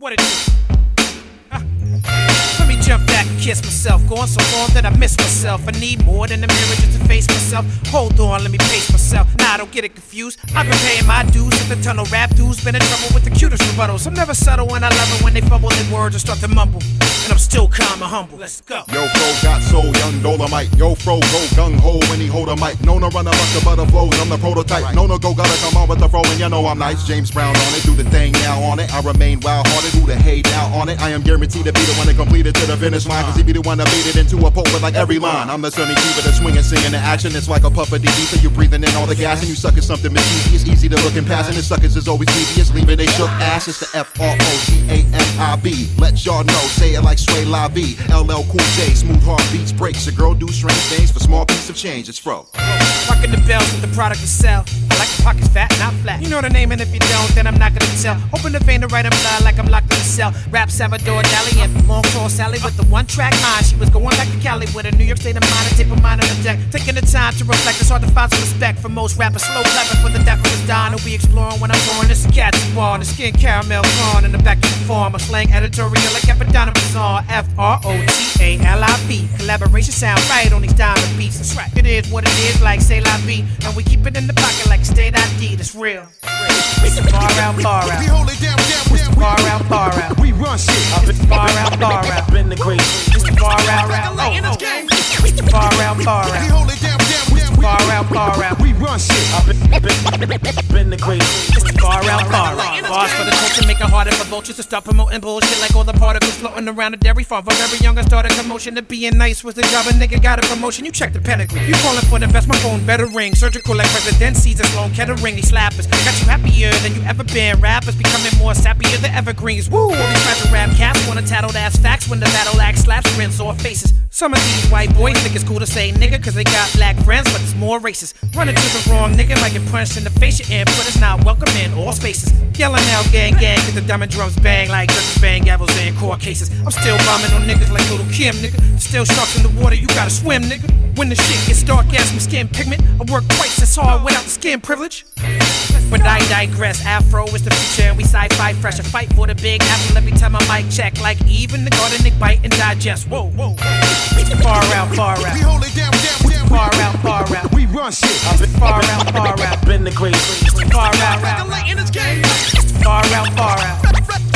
What it do? Let me jump back and kiss myself. Going so long that I miss myself. I need more than a mirror just to face myself. Hold on, let me pace myself. Nah, don't get it confused. I've been paying my dues at the tunnel. Rap dudes been in trouble with the cutest rebuttals. I'm never subtle and I love it when they fumble their words and start to mumble. And I'm still calm and humble. Let's go. Yo, Fro got soul, young Dolomite. Yo, Fro go gung-ho when he hold a mic. Nona run a bunch of butter flows, I'm the prototype. Nona go gotta come on with the fro and you know I'm nice. James Brown on it, do the thing now on it. I remain wild-hearted, who the hate now on it. I am guaranteed to be the one that completed to the finish line. Cause he be the one that beat it into a pole with like every line. I'm the Sonny Keeper that's swinging, singing the action. It's like a puff of DD, so you're breathing in all the gas. And you suckers something mischievous, easy to look and pass. And the suckers is always devious, leaving they shook ass. It's the F-R-O-G-A-M-I-B. Let y'all know, say it like Sway La V. LL Cool J, smooth hard beats, breaks. Your girl do strange things for small piece of change. It's Fro. Rockin' the bells with the product to sell. I like the pockets fat, not flat. You know the name, and if you don't, then I'm not gonna tell. Open the vein to write 'em blood like I'm locked in the cell. Rap Salvador Dali and long tall Sally with the one-track mind. She was going back to Cali with a New York state of mind and tape of mind on the deck. Taking the time to reflect, it's hard to find some respect for most rappers. Slow clapping for the decorous Don who be exploring when I'm touring. This cat's ball, the skin caramel corn in the back of the form. A slang editorial like Epidono was on. F-R-O-T-A-L-I-B. Collaboration sound right on these diamond beats. That's right. It is what it is, like say la vie. And we keep it in the pocket like state ID. That's real. It's far out, far out. We hold it down, It's far out, far out. we run shit. It's far out, far out. Been the great. It's far out, out. It's far out, far We out. hold it down, Far out, far out. we run shit. Been the great. It's far out, far out. Bars for the culture, make it harder for vultures to start promoting bullshit like all the particles floating around the dairy farm. From very young, I started commotion. To being nice was the job. A nigga got a promotion. You check the pedigree. You calling for the best, my phone better ring. Surgical like President Caesar, Sloan Kettering. These slappers got you happier than you ever been. Rappers becoming more sappier than evergreens. Woo! All these fragile rap cats wanna tattled ass facts when the battle axe slaps grins or faces. Some of these white boys think it's cool to say nigga cause they got black friends, but it's more racist. Running to the wrong nigga might get punched in the face. Your input is not welcome in all spaces. Yelling out gang gang, get the diamond drums bang like judges bang gavels in court cases. I'm still bombing on niggas like Little Kim, nigga. Still sharks in the water, you gotta swim, nigga. When the shit gets dark, ask me skin pigment. I work twice as hard without the skin privilege. But I digress, Afro is the future and we sci-fi fresh. I fight for the big apple every time I mic check. Like even the garden they bite and digest. Whoa, whoa. Far out, far out. We hold it down, Far out, far out. we run shit. Far out, far out. Been the great. Far out, out. Far out, far out.